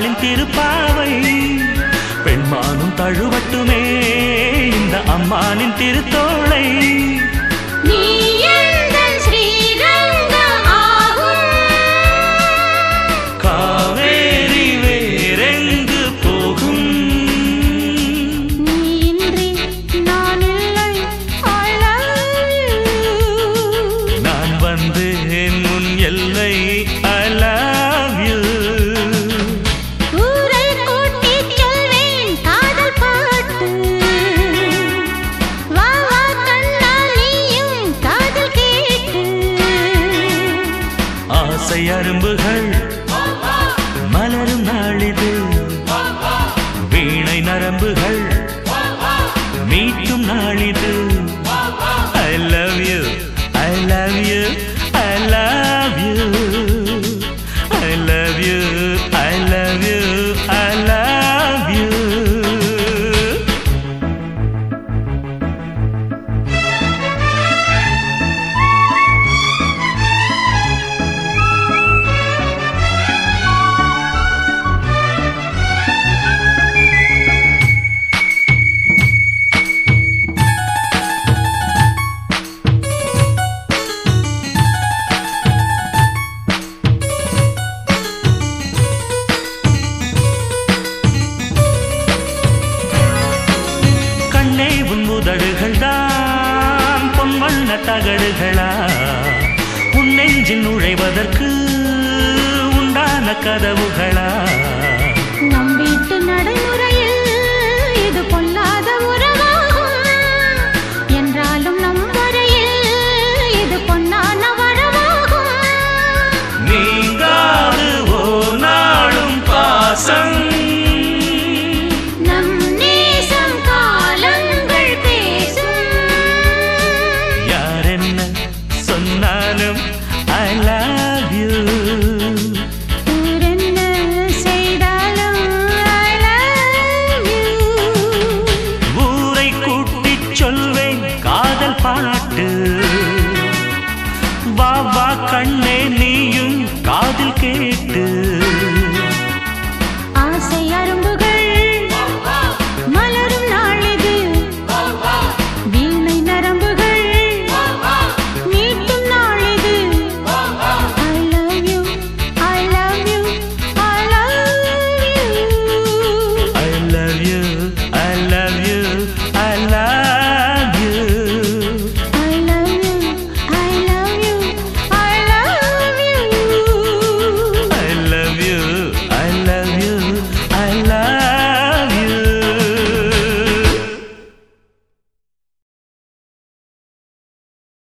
ஆண்டாளின் திருப்பாவை பெண்மானும் தழுவட்டுமே இந்த அம்மானின் திருத்தோளை காவேரி வேறெங்கு போகும் நான் வந்தேன் முன் எல்லை I love you ஆசை அரும்புகள் மலரும் நாளிது வீணை நரம்புகள் மீட்டும் நாளிது I love you I love you I love you I love you I love you I love you உதடுகள் தான் பொன்வண்ண தகடுகளா உன் நெஞ்சில் நுழைவதற்கு உண்டான கதவுகளா நம் வீட்டு நடைமுறையில் இது பொல்லாத உறவாகும் என்றாலும் நம் வரையில் இது பொன்னான வரவாகும் நீங்காது ஓர் நாளும் பாசம் சொன்னாலும் I love you என்ன செய்தாலும் I love you ஊரை கூட்டிச் சொல்வேன் காதல் பாட்டு வா வா கண்ணே நீயும் காதில் கேட்டு